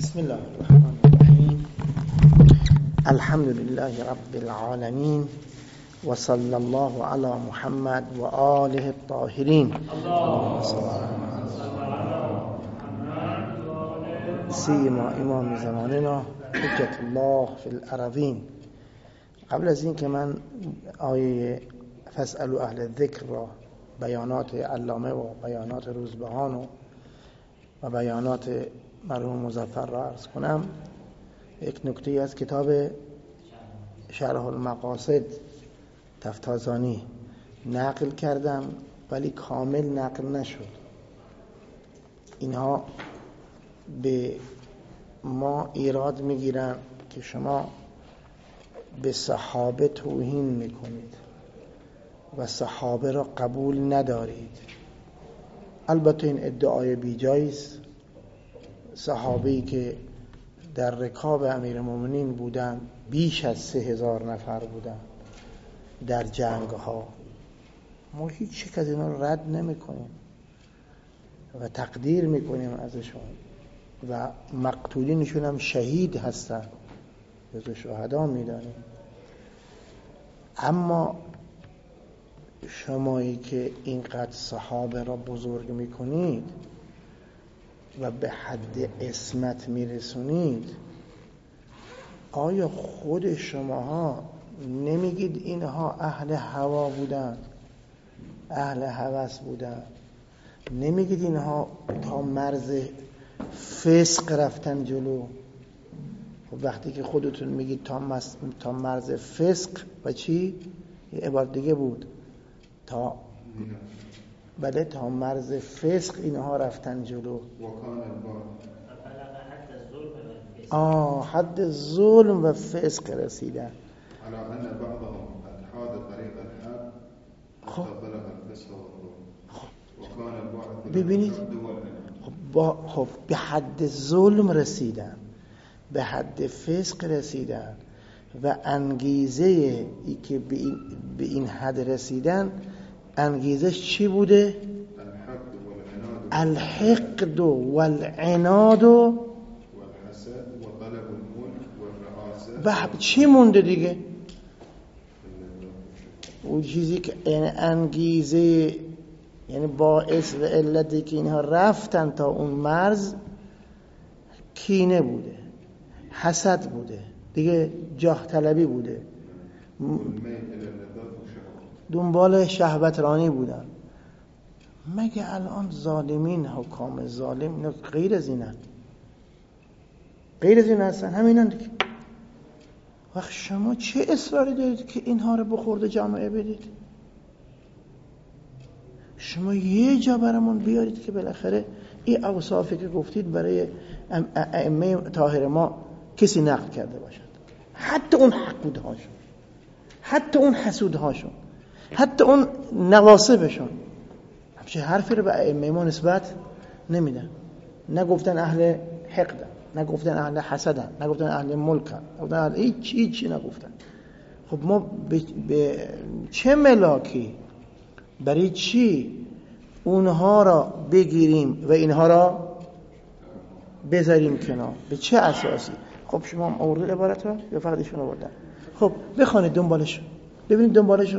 بسم الله الرحمن الرحیم. الحمد لله رب العالمین و صلی الله علی محمد و آله الطاهرین. سیما امام زماننا حجت الله فی الارضین. قبل از این که من آیه فاسألوا اهل الذکر را بیانات علامه و بیانات روزبهان و بیانات مرحوم مظفر را عرض کنم، یک نکته از کتاب شرح المقاصد تفتازانی نقل کردم ولی کامل نقل نشد. اینها به ما ایراد میگیرن که شما به صحابه توهین میکنید و صحابه را قبول ندارید. البته این ادعای بیجایی است. صحابه‌ای که در رکاب امیرالمومنین بودند بیش از 3000 نفر بودند در جنگ ها. ما هیچ یک از اینا رو رد نمی کنیم و تقدیر می کنیم ازشون و مقتولینشون هم شهید هستن، جزو شهدا می دانیم. اما شمایی که اینقدر صحابه را بزرگ می کنید و به حد عصمت میرسونید، آیا خود شماها نمیگید اینها اهل هوا بودن، اهل هوس بودن؟ نمیگید اینها تا مرز فسق رفتن جلو؟ و وقتی که خودتون میگید تا مرز فسق و چی؟ یه عبارت دیگه بود، تا بله تا مرز فسق اینها رفتن جلو. حد ظلم و فسق رسیدن. ببینید خب به حد ظلم رسیدن، به حد فسق رسیدن و انگیزه ای که به این حد رسیدن انگیزش چی بوده؟ الحقد والعناد والحسد وطلب الملك والرئاسه. و چی مونده دیگه؟ اون چیزی که انگیزه، یعنی باعث و علتی که اینها رفتن تا اون مرز، کینه بوده، حسد بوده دیگه، جاه طلبی بوده، دنبال شهوت رانی بودن. مگه الان ظالمین، حکام ظالم اینا غیر از اینن؟ غیر از این هستن؟ همینن دیگه. وقت شما چه اصراری دارید که اینها رو به خورد جامعه بدید؟ شما یه جا برامون بیارید که بالاخره این اوصافی که گفتید برای ائمه طاهر ما کسی نقل کرده باشد، حتی اون حقودهاشون، حتی اون حسودهاشون، حتی اون نواصبشون. همچه حرفی رو به ائمه ما نسبت نمیدن. نگفتن اهل حقدن، نگفتن اهل حسدن، نگفتن اهل ملکن، نگفتن اهل هیچی نگفتن. خب ما به چه ملاکی، برای چی اونها را بگیریم و اینها را بذاریم کنار؟ به چه اساسی؟ خب شما آورده عبارت ها یا فقط ایشون آوردن؟ خب بخونید دنبالشو، ببینید دنبالشو.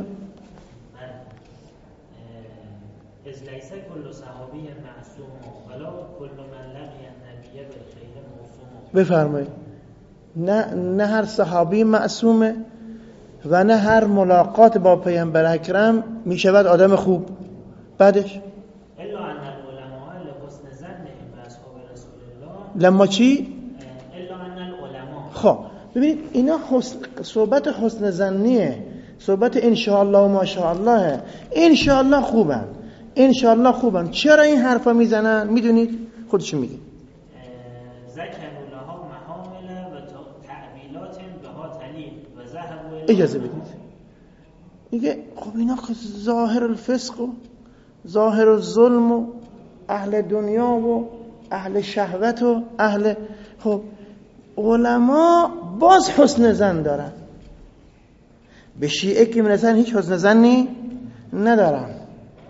از لیس کل صحابی معصوم ولا کل من لقی النبی بالخیر موصوم. بفرمایید. نه هر صحابی معصومه و نه هر ملاقات با پیامبر اکرم می شود آدم خوب. بعدش الا ان العلماء لحسن ظنهم باصحاب رسول الله. لما چی؟ الا ان العلماء. خب ببینید اینا صحبت حسن ظنیه، صحبت انشاءالله و ماشاءالله. انشاءالله خوبن، انشاءالله خوبن. چرا این حرفا میزنن؟ میدونید؟ خودشون میگید. ذکروا لها محامل و تعبیلات بها تلیل و ذهبوا. اجازه بدید. میگه خب اینا که ظاهر الفسق و ظاهر الظلم و اهل دنیا و اهل شهوت و اهل، خب علما باز حسن ظن دارن. به شیعه که میرسن هیچ حسن ظنی ندارن،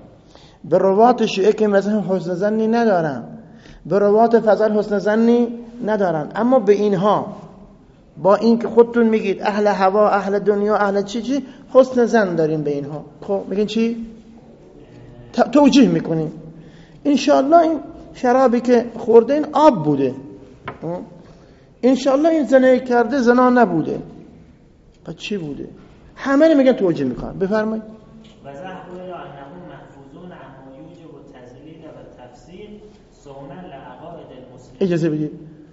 به روات شیعه که مثلا حسن ظنی ندارن، به روات فضل حسن ظنی ندارن. اما به اینها با این که خودتون میگید اهل هوا، اهل دنیا، اهل چی حسن ظن دارین به اینها، خب میگین چی؟ توجیه میکنین انشاءالله این شرابی که خورده این آب بوده، انشاءالله این زنا کرده زنا نبوده، پس چی بوده؟ همه رو میگن توجیه میکنن. بفرمایید. و ظهر الى انهم محفوظون عما یوجب التذلیل و تفسیر صونا لعقائد المسلمین. اجازه بدید.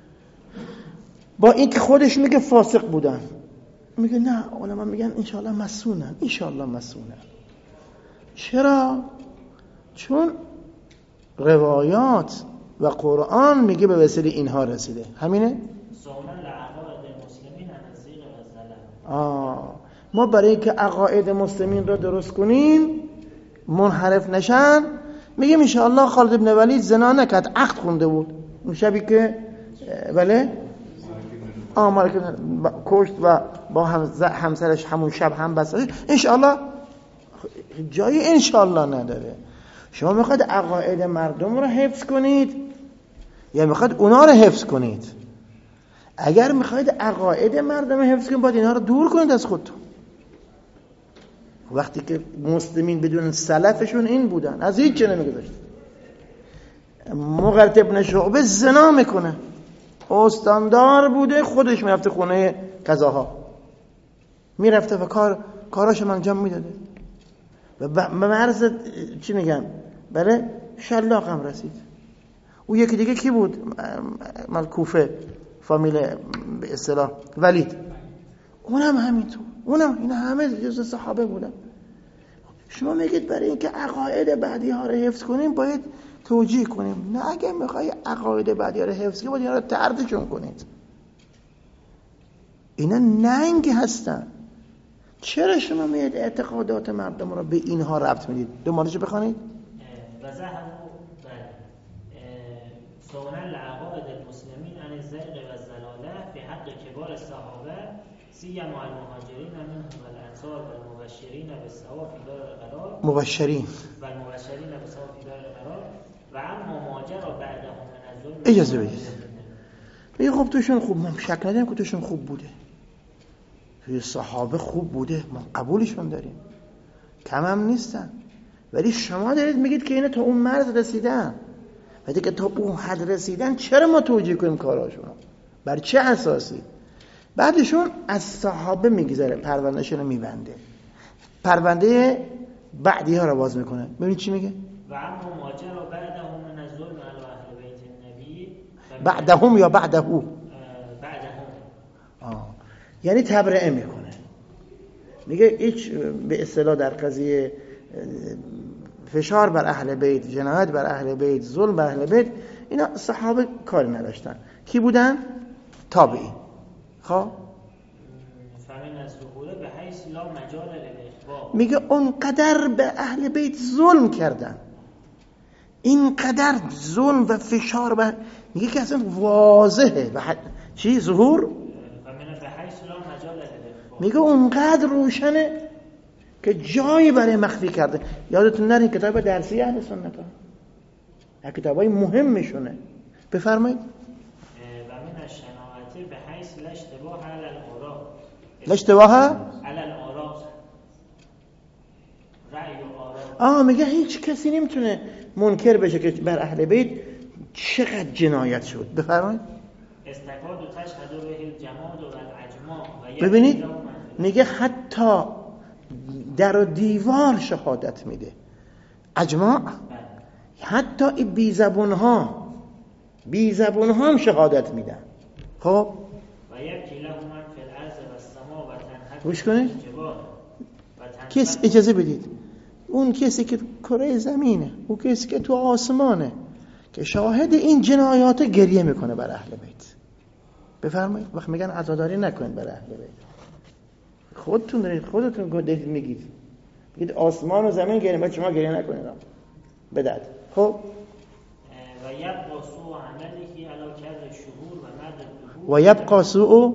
با این که خودش میگه فاسق بودن، میگه نه علما میگن انشاءالله مسئولن، انشاءالله مسئولن. چرا؟ چون روایات و قرآن میگه به وسیله اینها رسیده. همینه؟ صونا لعقائد المسلمین عن الزیغ و الزلل. ما برای اینکه عقاید مسلمین را درست کنیم، منحرف نشن، میگیم ان شاء الله خالد بن ولید زنا نکرد، عقد خونده بود اون شبی که بله مالک کشت و با همسرش همون شب هم بستش. ان شاء الله جایی ان شاء الله نداره. شما میخواید عقاید مردم رو حفظ کنید یا میخواید اونا رو حفظ کنید؟ اگر میخواید عقاید مردم رو حفظ کنید باید اینا رو دور کنید از خودتون. وقتی که مسلمین بدون سلفشون این بودن، از هیچ چه نمیگذاشت. مغیرة ابن شعبه زنا میکنه، استاندار بوده، خودش میرفته خونه قضاها، میرفته و کاراش انجام میداده و به مرز چی میگن بله شلاق هم رسید. او یکی دیگه کی بود؟ مال کوفه، فامیل به اصطلاح ولید، اونم همینطور، اونم اینا همه جز صحابه بودن. شما میگید برای اینکه عقاید بعدی ها رو حفظ کنیم باید توجیه کنیم. نه، اگه میخوای عقاید بعدی ها رو حفظ کنیم باید اینا رو طردشون کنید. اینا ننگ هستن. چرا شما میاد اعتقادات مردم رو به اینها ربط میدید؟ دنبالش بخونید. و ذهبوا صونا لعقائد المسلمین عن الزیغ و الضلاله فی حق کبار الصحابه سیما المهاجرین منهم والانصار والمبشرین بالثواب فی دار القرار مبشرین بالثواب فی دار القرار و اما ماجرا بعدهم من الظلم. اجازه بدید. میگه خب توشون خوب، من شک ندارم که توشون خوب بوده، توی صحابه خوب بوده، ما قبولشون داریم، کم هم نیستن. ولی شما دارید میگید که اینا تا اون مرز رسیدن. وقتی که تا اون حد رسیدن چرا ما توجیه کنیم کاراشون؟ بر چه اساسی؟ بعدشون از صحابه میگذره، پروندهشون رو میبنده، پرونده بعدی ها رو باز میکنه. ببینید چی میگه؟ و اما ماجرا بعدهم من الظلم علی اهل بیت النبی. بعدهم یا بعده؟ بعدهم. یعنی تبرئه میکنه. میگه هیچ به اصطلاح در قضیه فشار بر اهل بیت، جنایت بر اهل بیت، ظلم بر اهل بیت، اینا صحابه کاری نداشتن. کی بودن؟ تابعین. خب فمن از ظهوره به حیث لا مجال للاخبار. میگه اونقدر به اهل بیت ظلم کردن، اینقدر ظلم و فشار بر، میگه که اصلا واضحه. چی ظهور؟ میگه اونقدر روشنه که جایی برای مخفی کرده. یادتون نره کتاب درسی اهل سنت ها، کتابای مهمشونه. بفرمایید. و من الشناعه به حیث لا اشتباه علی الاراء. لا اشتباه علی الاراء، رأی و آراء. میگه هیچ کسی نمیتونه منکر بشه که بر اهل بیت چقدر جنایت شد. بفرمایید. استکاد و تشهد به الجماد و الاجماع. ببینید میگه حتی در و دیوار شهادت میده، اجماع، حتی این بی زبون ها هم شهادت میدن. خب و یبکی له من فی الارض و السماء و تنحت گوش کنید. کس اجازه بدید، اون کسی که کره زمینه، اون کسی که تو آسمانه که شاهد این جنایات گریه میکنه بر اهل بیت. بفرمایید. وقت میگن عزاداری نکنید بر اهل بیت، خودتون دارید، خودتون گفتید، میگید آسمان و زمین گریه، بعد شما گریه نکنید بدعت. خب و یبقى سوء عمله علی کر شهور و مرد الدهور. و یبقى سوء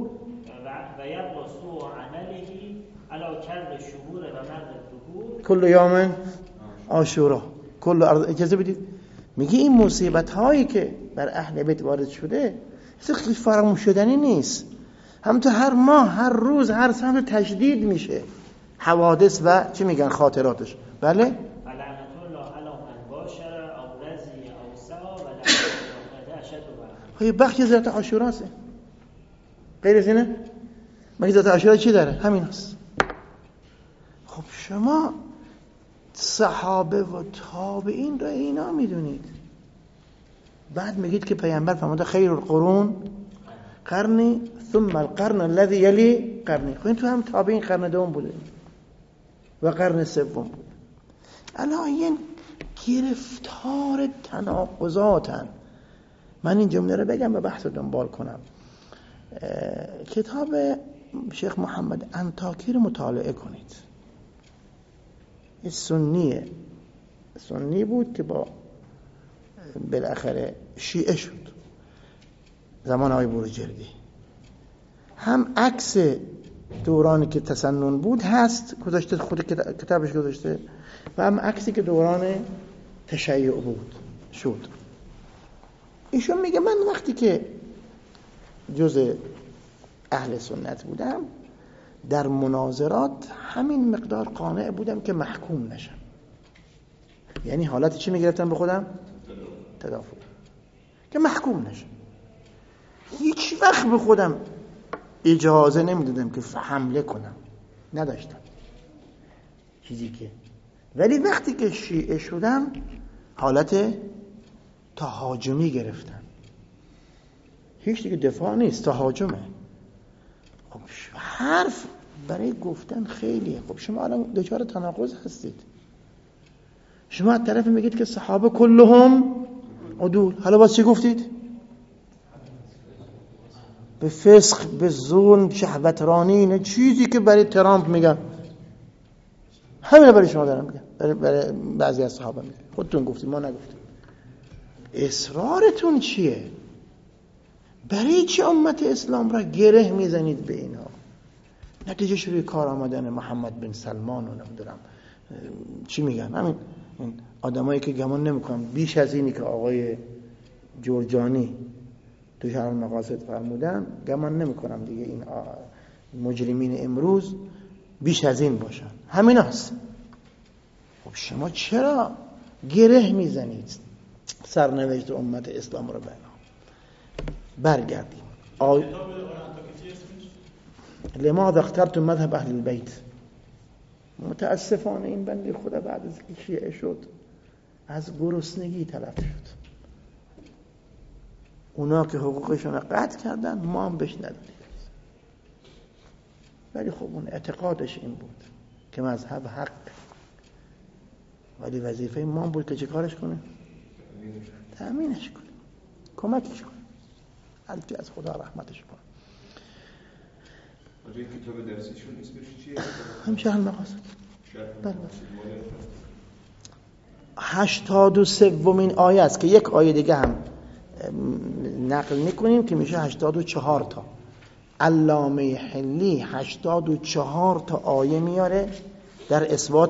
عمله علی کر شهور و مرد الدهور. کل یوم عاشورا کل ارض. اجازه بدید، میگه این مصیبت هایی که بر اهل بیت وارد شده خیلی فراموش شدنی نیست. همونطور هر ماه، هر روز، هر سمت تجدید میشه حوادث و چی میگن خاطراتش. بله لعنت الله علی من باشر او رضی او سعا و لعنت الله اشد و خب بخش ذات عاشوراست، غیر از اینه؟ مگه ذات عاشورا چی داره؟ همین هست. خب شما صحابه و تابعین را اینا میدونید، بعد میگید که پیامبر فرموده خیر القرون قرنی ثم القرن الذي یلی قرنی. خب این تو هم تابعین قرن دوم بوده و قرن سوم بوده. الان گرفتار تناقضاتن. من این جمله رو بگم و بحث رو دنبال کنم. کتاب شیخ محمد انطاکی رو مطالعه کنید. این سنی بود که با بالاخره شیعه شد زمان آقای بروجردی. هم عکس دورانی که تسنن بود هست گذاشته، خود کتابش گذاشته، و هم عکسی که دوران تشیع بود شد. ایشون میگه من وقتی که جز اهل سنت بودم در مناظرات همین مقدار قانع بودم که محکوم نشم. یعنی حالت چی میگرفتم به خودم؟ تدافع، که محکوم نشم. هیچ وقت به خودم اجازه نمیدادم که حمله کنم، نداشتم چیزی که. ولی وقتی که شیعه شدم حالت تهاجمی گرفتم. هیچ دیگه دفاع نیست، تهاجمه. خب حرف برای گفتن خیلیه. خب شما الان دچار تناقض هستید. شما از طرف میگید که صحابه کلهم عدول، حالا باز چی گفتید؟ به فسق، به ظلم، شهوترانی، نه چیزی که برای ترامپ میگن همین برای شما دارم میگن، برای بعضی از صحابه میگن. خودتون گفتید، ما نگفتیم. اصرارتون چیه؟ برای چی امت اسلام را گره میزنید به اینها؟ نتیجه شروع کار آمدن محمد بن سلمان و نمیدونم چی میگن، همین آدمایی که گمان نمیکنم بیش از اینی که آقای جرجانی تو شرح المقاصد فرمودن، گمان نمیکنم دیگه این مجرمین امروز بیش از این باشن. همین هست. خب شما چرا گره میزنید سرنوشت امت اسلام رو؟ برگردیم. لماذا اخترتم مذهب اهل البیت؟ متاسفانه این بنده خدا بعد از که شیعه شد از گرسنگی تلف شد. اونا که حقوقشون رو قطع کردن، ما هم بهش ندادیم. ولی خب اون اعتقادش این بود که مذهب حق، ولی وظیفه ما بود که چه کارش کنه؟ تأمینش کنه، کمکش کنه، هرچی از خدا رحمتش کنه. این کتاب درسیشون اسمش چیه؟ همشه المقاصد. 83مین آیه است که یک آیه دیگه هم نقل میکنیم که میشه 84 تا. علامه حلی 84 تا آیه میاره در اثبات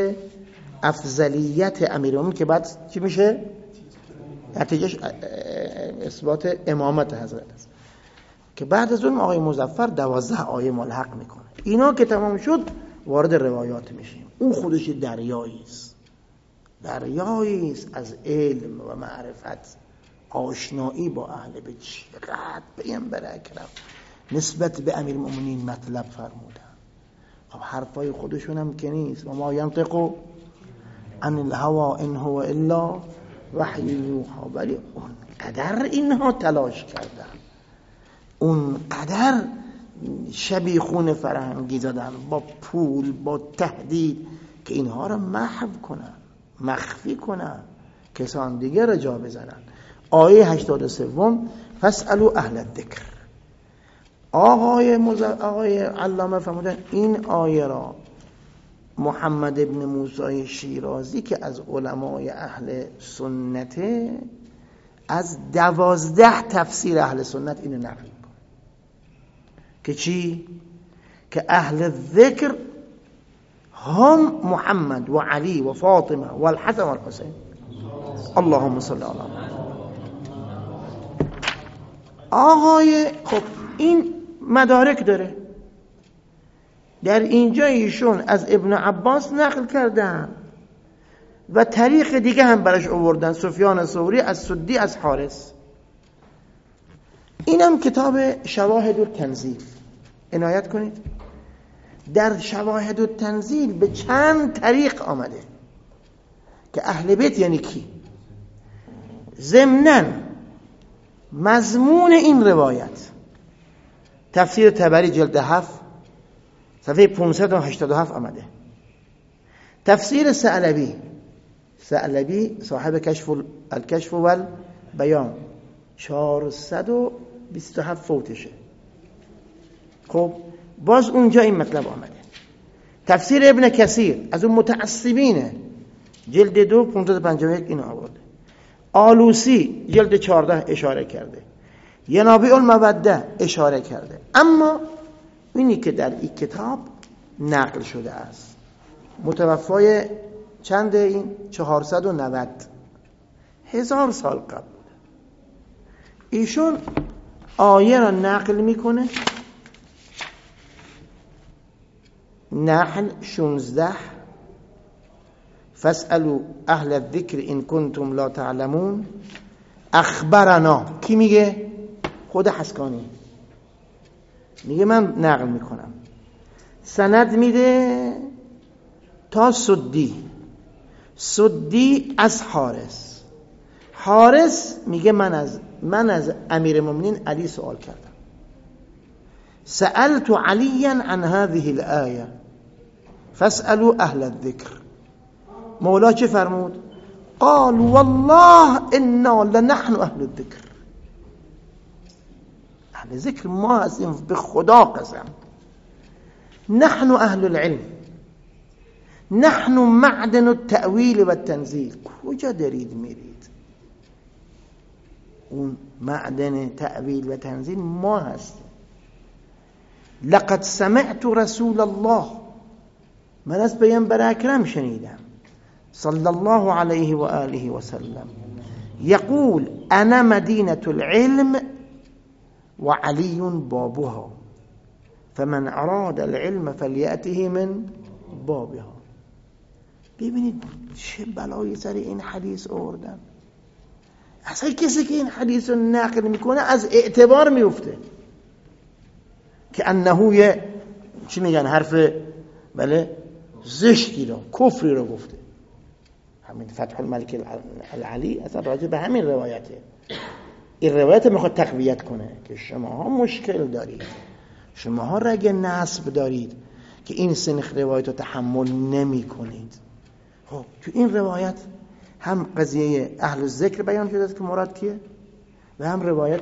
افضلیت امیرالمومنین که بعد چی میشه؟ نتیجهش اثبات امامت حضرت است که بعد از اون آقای مظفر 12 آیه ملحق میکنه. اینا که تمام شد وارد روایات میشیم. اون خودش دریایی است از علم و معرفت، آشنایی با اهل بیت. چقدر پیامبر اکرم نسبت به امیرالمومنین مطلب فرمودن. خب حرفای خودشون هم که نیست. و ما ینطق عن الهوى ان هو الا وحی یوحی. ولی اونقدر اینها تلاش کردن، اونقدر شبیخون فرهنگی زدن با پول، با تهدید، که اینها را محو کنن، مخفی کنن، کسان دیگر را جا بزنن. آیه 83 فاسألوا اهل الذکر. آقای علامه فرمودن این آیه را محمد ابن موسی شیرازی که از علمای اهل سنته، از 12 تفسیر اهل سنت اینو نقل میکنه که چی؟ که اهل ذکر هم محمد و علی و فاطمه و الحسن و الحسین. اللهم صل علی محمد. آقای خب این مدارک داره، در اینجا ایشون از ابن عباس نقل کردن و طریق دیگه هم برش آوردن، سفیان ثوری از سدی از حارث. اینم کتاب شواهد التنزیل، عنایت کنید. در شواهد التنزیل به چند طریق آمده که اهل بیت یعنی کی. ضمناً مضمون این روایت تفسیر طبری جلد 7 صفحه 587 آمده. تفسیر ثعلبی صاحب الکشف و البیان 427 فوتشه. خب باز اونجا این مطلب آمده. تفسیر ابن کثیر از اون متعصبینه، جلد 2 551 این آورده. آلوسی جلد 14 اشاره کرده، ینابیع الموده اشاره کرده. اما اینی که در این کتاب نقل شده است متوفای چند این 490 1000 سال قبل بوده. ایشون آیه را نقل میکنه، نحل 16 فاسألوا اهل الذکر ان کنتم لا تعلمون. اخبرنا کی میگه؟ خود حسکانی میگه من نقل میکنم. سند میده تا سدی از حارث میگه من از امیر المؤمنین علی سوال کردم. سألت علیا عن هذه الآیه فاسألوا اهل الذکر. مولا چه فرمود؟ قال والله انا لنحن اهل الذکر. اهل ذکر ما هستیم، به خدا قسم. نحن اهل العلم، نحن معدن التأویل و التنزیل. کجا دارید میرید؟ اون معدن تأویل و تنزیل ما هستیم. لقد سمعت رسول الله، من از پیامبر اکرم شنیدم صلی الله علیه و آله و سلم یقول انا مدینة العلم و علی بابها فمن اراد العلم فلیأته من بابها. ببینید چه بلایی سر این حدیث آوردن. اصلا کسی که این حدیث رو نقل میکنه از اعتبار میفته که انه چی میگن، حرف بله زشتی رو، کفری رو گفته. همین فتح الملک العلی اصلا راجع به همین روایته. این روایت میخواد تقویت کنه که شماها مشکل دارید، شماها رگ نسب دارید که این سنخ روایت رو تحمل نمی کنید. خب تو این روایت هم قضیه اهل الذکر بیان شده که مراد کیه و هم روایت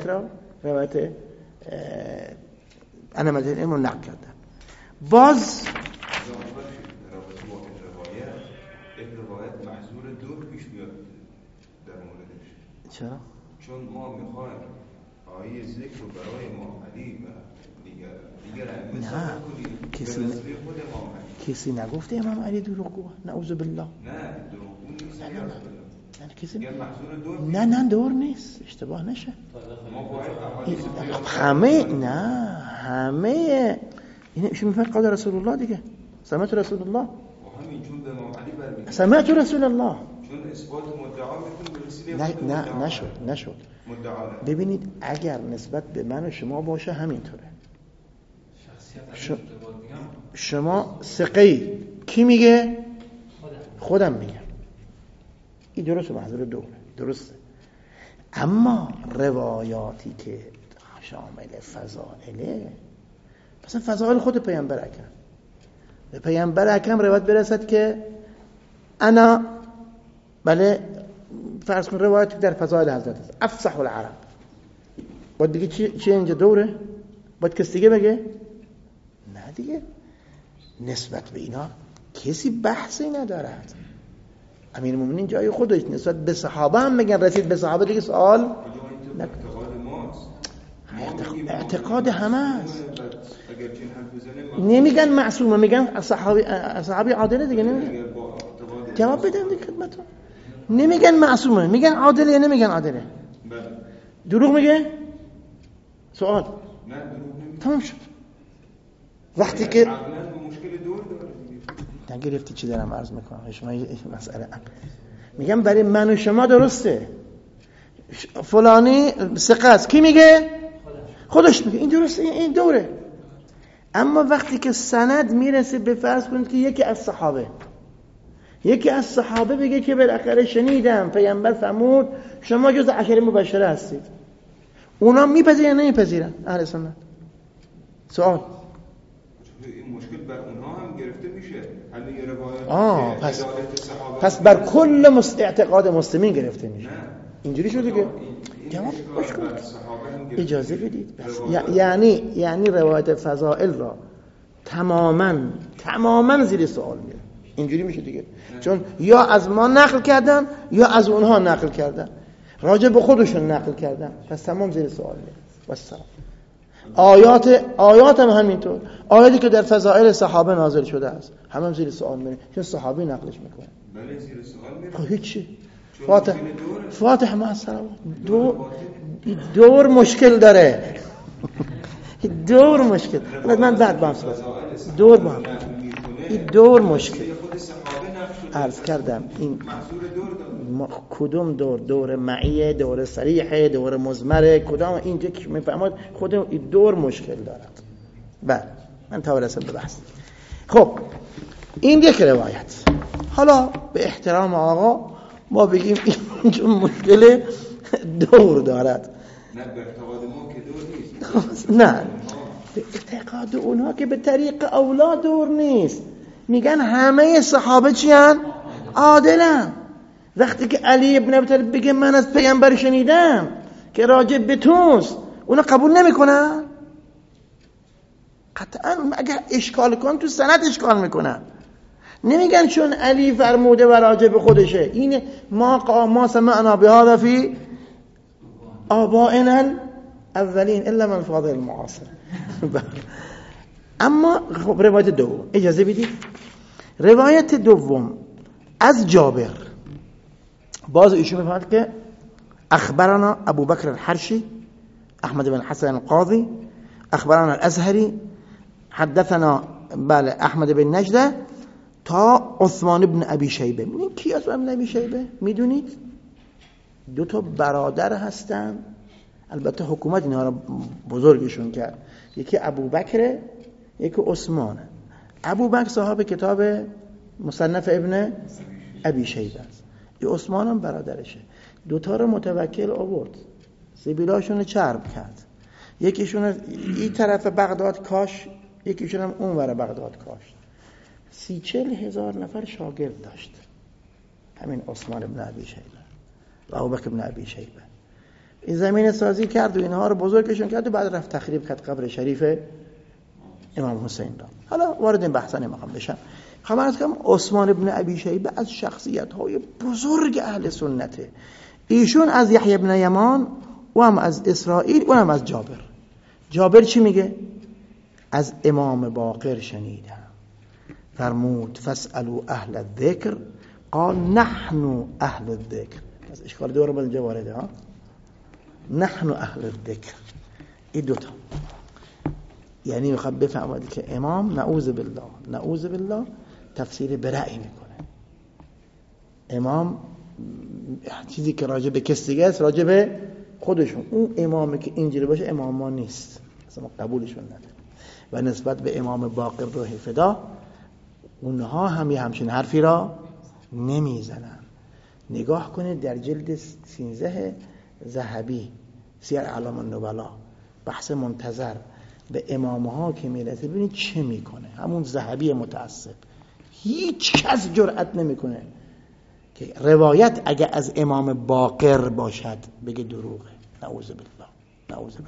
انا مدینة العلم رو نقل کردن. باز روایت محضور دور پیش بیاد در موردش. چرا؟ چون ما میخوایم آیه ذکر رو برای ما علی و دیگر نه کسی نگفته امام علی دروغگوه، نعوذ بالله. نه دروغگو نیست. نه کسی محضور دور نه دور نیست، اشتباه نشه. ما باید همه این ایشون میفرد قال رسول الله دیگه. سمعت رسول الله و همین چون به امام علی برمیگرده. سمعت رسول الله چون اثبات مدعا میتونه برسیده. نشد. مدعا. ببینید اگر نسبت به من و شما باشه همینطوره. شما ثقه‌ای کی میگه؟ خودم میگم. این درسته، محضور دوره، درسته. اما روایاتی که شامل فضائله، مثلا فضائل خود پیامبر اکرم، به پیامبر اکرم روایت برسد که انا بله فرض کن روایت در فضائل حضرت است افصح العرب، باید دیگه چی اینجا دوره؟ باید کسی دیگه بگه؟ نه دیگه، نسبت به اینا کسی بحثی ندارد. امیر المؤمنین جای خودش، نسبت به صحابه هم میگن رسید به صحابه دیگه سوال اعتقاد همه است. نمیگن معصومه، میگن صحابی عادله دیگه. نمیگن جواب بدم دیگه خدمتتون. نمیگن معصومه، میگن عادله یا نمیگن عادله؟ دروغ میگه؟ سوال نه دروغ تمام شد. وقتی که عقلاً به مشکل دور داره. نگرفتی چی دارم عرض میکنم شما این مسئله میگم برای من و شما درسته، فلانی ثقه است، کی میگه؟ خودش میگه این درسته، این دوره. اما وقتی که سند میرسه به فرض کنید که یکی از صحابه بگه که بالاخره شنیدم پیامبر فرمود شما جز عشره مبشره هستید، اونا میپذیرن یا نمیپذیرن اهل سنت؟ سوال. این مشکل بر اونها هم گرفته میشه. همین روایت پس بر کل اعتقاد مسلمین گرفته میشه. اینجوری شده که جواب اجازه بدید. یعنی روایت فضائل را تماما زیر سوال میره. اینجوری میشه دیگه. چون یا از ما نقل کردن یا از اونها نقل کردن، راجع به خودشون نقل کردن، پس تمام زیر سوال میره. والسلام. آیات هم همینطور، آیاتی که در فضائل صحابه نازل شده است هم زیر سوال میره، چون صحابی نقلش میکنه. بله زیر سوال میره. خب هیچی. فاتح مع السلام. دور مشکل داره. دور مشکل. من بعد با هم صحبت. دور مشکل. عرض کردم این کدوم دور معیه، دور صریحه، دور مضمره، کدام اینجا که میفهمید خودم این دور مشکل دارد. بله من تا برسم به بحث. خب این یک روایت. حالا به احترام آقا ما بگیم اینجا مشکل دور دارد. نه به اعتقاد ما که دور نیست. نه به اعتقاد اونها که به طریق اولا دور نیست. میگن همه صحابه چیان؟ عادلن. وقتی که علی ابن ابی طالب بگه من از پیامبر شنیدم که راجع به توست، اونا قبول نمیکنن؟ قطعا اگر اشکال کن تو سند اشکال میکنن. نمیگن چون علی فرموده و راجع به خودشه. این ما سمعنا بهذا فی آبائنا اولین الا من فاضل المعاصر. اما خب روایت دوم اجازه بدید. روایت دوم از جابر، باز ایشون میفرماید که اخبرنا ابو بکر الحرشی احمد بن حسن القاضی اخبرنا الازهری حدثنا بله احمد بن نجده تا عثمان بن ابی شیبه. میدونید کی عثمان بن ابی شیبه؟ میدونید دو تا برادر هستن، البته حکومت اینها رو بزرگشون کرد، یکی ابو بکر یکی عثمان. ابو بکر صاحب کتاب مصنف ابن ابی شیبه است، این عثمان هم برادرشه. دوتا رو متوکل آورد، سبیلاشون چرب کرد، یکیشون این طرف بغداد کاش، یکیشون هم اون ور بغداد کاشت. 30-40 هزار نفر شاگرد داشت همین عثمان ابن ابی شیبه و ابو بکر ابن ابی شیبه. این زمین سازی کرد و اینها رو بزرگشون کرد و بعد رفت تخریب کرد قبر شریف امام حسین را. حالا وارد این بحثا نمیخوام بشم. خبرت کنم عثمان ابن ابی شیبه از شخصیت‌های بزرگ اهل سنته. ایشون از یحیی ابن یمان و هم از اسرائیل و هم از جابر. جابر چی میگه؟ از امام باقر شنیدم فرمود فاسألوا اهل الذکر قال نحن اهل الذکر. از اشکال دور باید اینجا وارده ها. نحن اهل الذکر. این دوتا یعنی میخواد بفهمید که امام نعوذ بالله تفسیر برأی میکنه. امام چیزی که راجع به کس دیگه است راجع به خودشون. اون امامی که اینجوری باشه امام ما نیست، اصلا قبولشون نداره. و نسبت به امام باقر روح فدا اونها همچین حرفی را نمیزنن. نگاه کنید در جلد 13 ذهبی سیر اعلام النبلا بحث منتظر به امامها که میرسه ببینید چه میکنه. همون ذهبی متعصب هیچ کس جرأت نمیکنه که روایت اگه از امام باقر باشد بگه دروغه. نعوذ بالله.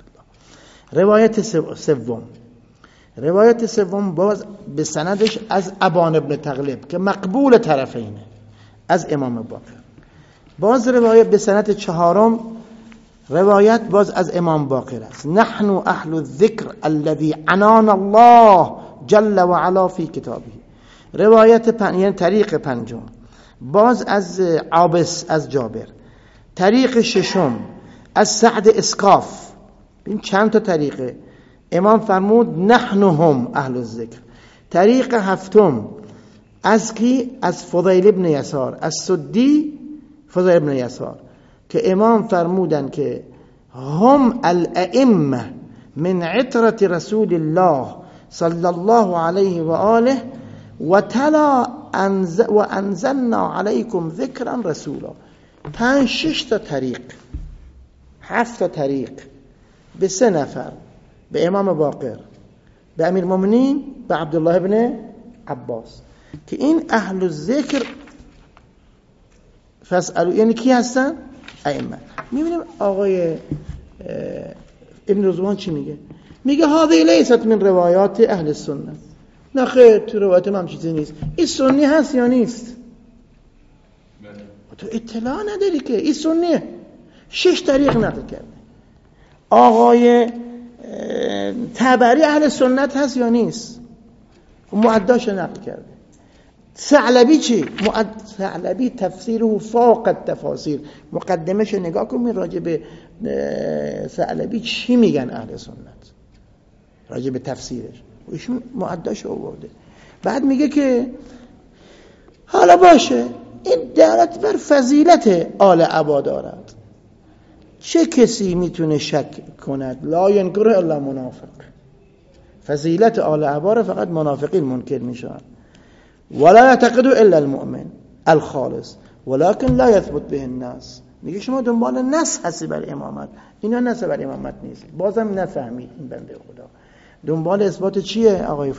روایت سوم باز به سندش از ابان ابن تغلب که مقبول طرفینه از امام باقر. باز روایت به سند چهارم روایت باز از امام باقر است. نحن اهل الذکر الذي عنان الله جل و علا فی کتابه. روایت یعنی طریق پنجم باز از عابس از جابر. طریق ششم از سعد اسکاف این چند تا طریقه. امام فرمود نحن هم اهل الذکر. طریق هفتم از کی؟ از فضیل ابن یسار، از سدی فضیل ابن یسار، که امام فرمودن که هم الائمه من عطرة رسول الله صلی الله علیه و آله و تلا و انزلنا علیکم ذکرا رسولا. 5-6 تا طریق، 7 تا طریق به 3 نفر، به امام باقر، به امیر المؤمنین، به عبدالله ابن عباس، که این اهل الذکر فاسألوا یعنی کی هستن؟ ائمه. میبینیم آقای ابن رضوان چی میگه؟ میگه هذه لیست من روایات اهل السنه. نه خیر، تو روایت من چیزی نیست. این سنی هست یا نیست؟ تو اطلاع نداری که این سنیه. 6 طریق نقل کرده. آقای تبری اهل سنت هست یا نیست؟ معداش نقل کرده. ثعلبی چی؟ ثعلبی تفسیره فوق التفاسیر. مقدمش نگاه کنید راجع به ثعلبی چی میگن اهل سنت راجع به تفسیرش. ایشون معداش آورده. بعد میگه که حالا باشه، این دلالت بر فضیلت آل عبا دارد. چه کسی میتونه شک کند؟ لا ینکره الا منافق. فضیلت آل عبا را فقط منافقین منکر میشن. ولا يعتقد الا المؤمن الخالص ولكن لا يثبت به الناس. میگه شما دنبال نص هستی بر امامت، اینا نص بر امامت نیست. بازم نفهمید این بنده خدا. دنبال اثبات چیه آقای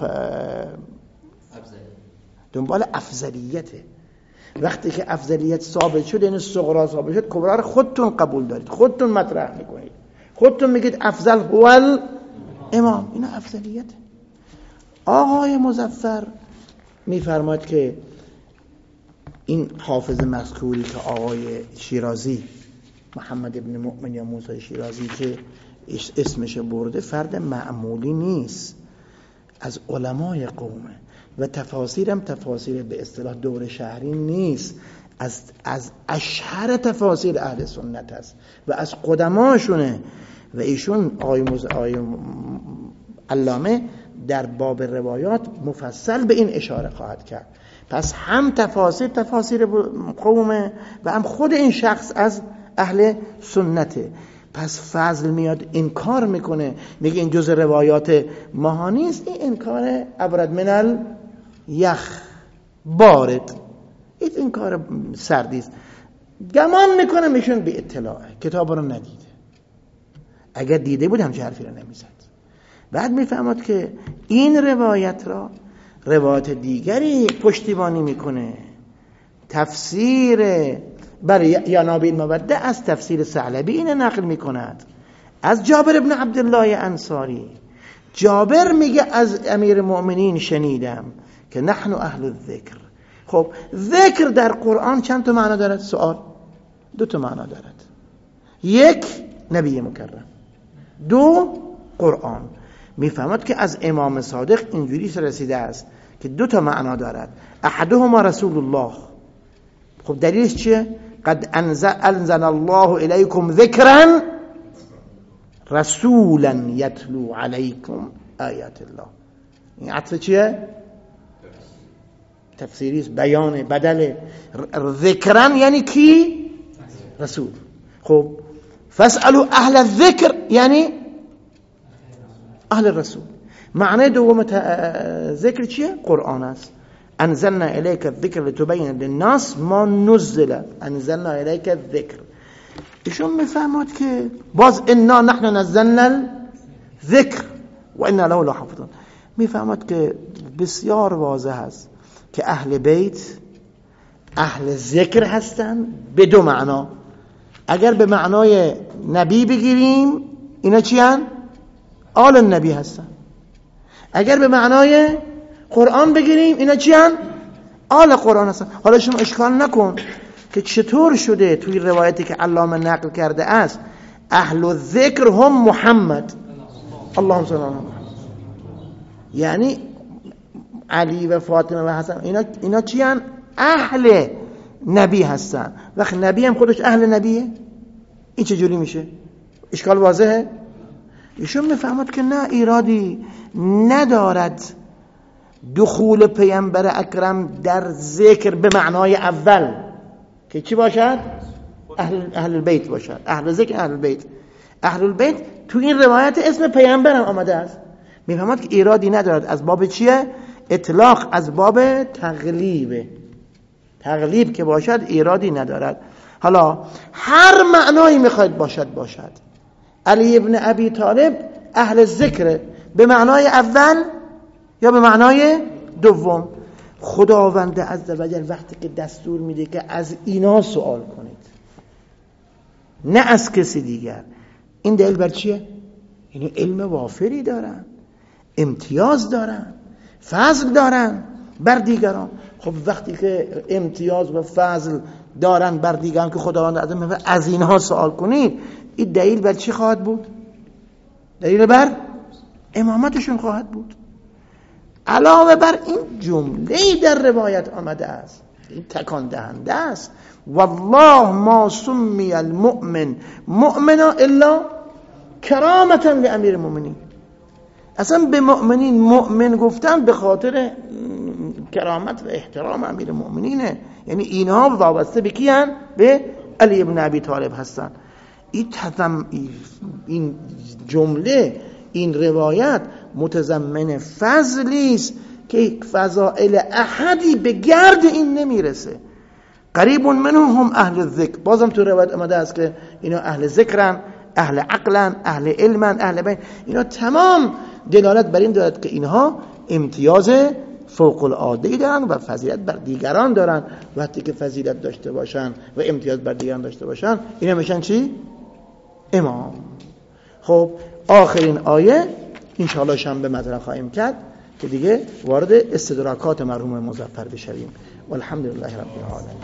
دنبال افضلیته. وقتی که افضلیت ثابت شد، یعنی صغرا ثابت شد، کبرا رو خودتون قبول دارید، خودتون مطرح میکنید، خودتون میگید افضل هو الامام. اینا افضلیته. آقای مظفر میفرماد که این حافظ مذکوری که آقای شیرازی، محمد ابن مؤمن یا موسی شیرازی که اسمش برده، فرد معمولی نیست، از علمای قومه و تفاسیرم تفاسیر به اصطلاح دور شهری نیست، از اشهر تفاسیر اهل سنت است و از قدماشونه. و ایشون آقای علامه در باب روایات مفصل به این اشاره خواهد کرد. پس هم تفاسیر قومه و هم خود این شخص از اهل سنته. پس فضل میاد انکار میکنه، میگه این جز روایات ما نیست. این انکار ابرد من الیخ، بارد، این انکار سردی است. گمان میکنه میشون به اطلاع کتاب رو ندیده. اگر دیده بود همچه حرفی رو نمیزد. بعد میفهمد که این روایت را روایت دیگری پشتیبانی میکنه. تفسیر برای ینابی الموده از تفسیر ثعلبی اینه نقل میکند، از جابر ابن عبدالله انصاری. جابر میگه از امیر المؤمنین شنیدم که نحن اهل الذکر. خب ذکر در قرآن چند تا معنا دارد؟ سوال. 2 تا معنا دارد. 1 نبی مکرم، 2 قرآن. میفهمد که از امام صادق اینجوری رسیده است که 2 تا معنا دارد. احدهما رسول الله. خب دلیلش چیه؟ قد انزل الله الیکم ذکرا رسولا یتلو علیکم آیات الله. این عطف چیه؟ تفسیری است، بیان، بدل. ذکرا یعنی کی؟ رسول. خب فاسألوا اهل الذکر یعنی اهل الرسول. معنی دوم ذکر چیه؟ قرآن است. انزلنا الیک الذکر لتبین للناس ما نزل. انزلنا الیک الذکر. ایشون میفهمد که باز انا نحن نزلنا الذکر و انا له لحافظون. میفهمد که بسیار واضح است که اهل بیت اهل ذکر هستن به 2 معنا. اگر به معنای نبی بگیریم اینا چی هستن؟ آل النبی هستن. اگر به معنای قرآن بگیریم اینا چی هستن؟ آل قرآن هستن. حالا شما اشکال نکن که چطور شده توی روایتی که علامه نقل کرده است اهل الذکر هم محمد، اللهم صل علی محمد، یعنی علی و فاطمه و حسن اینا چی هستن؟ اهل نبی هستن. وقت نبی هم خودش اهل نبیه، این چجوری میشه؟ اشکال واضحه؟ ایشون میفهمد که نه، ایرادی ندارد دخول پیامبر اکرم در ذکر به معنای اول که چی باشد؟ اهل البیت باشد. اهل ذکر اهل البیت. اهل البیت تو این روایت اسم پیامبر هم آمده است. میفهمد که ایرادی ندارد. از باب چیه؟ اطلاق از باب تغلیبه. تغلیب که باشد ایرادی ندارد. حالا هر معنایی میخواید باشد. علی ابن ابی طالب اهل ذکر به معنای اول یا به معنای دوم. خداوند عزوجل وقتی که دستور میده که از اینا سوال کنید نه از کسی دیگر، این دلیل بر چیه؟ یعنی علم وافری دارن، امتیاز دارن، فضل دارن بر دیگران. خب وقتی که امتیاز و فضل دارن بر دیگران که خداوند عزوجل از اینها سوال کنید، این دلیل بر چی خواهد بود؟ دلیل بر امامتشون خواهد بود. علاوه بر این جمله‌ای در روایت آمده است، این تکان دهنده است: والله ما سمی المؤمن مؤمنا الا کرامتا لامیر المؤمنین. اصلا به مؤمنین مؤمن گفتن به خاطر کرامت و احترام امیر المؤمنینه. یعنی اینها وابسته به کیان؟ به علی ابن ابی طالب هستن. این جمله، این روایت متضمن فضلی است که فضائل احدی به گرد این نمیرسه. قریب منهم اهل الذکر. بازم تو روایت آمده است که اینا اهل ذکرن، اهل عقلن، اهل علمن، اهل بین. اینا تمام دلالت بر این دارد که اینها امتیاز فوق العاده دارن و فضیلت بر دیگران دارن. وقتی که فضیلت داشته باشن و امتیاز بر دیگران داشته باشن، اینا میشن چی؟ امام. خب آخرین آیه انشاءالله شنبه مطرح خواهیم کرد که دیگه وارد استدراکات مرحوم مظفر بشویم. والحمدلله رب العالمین.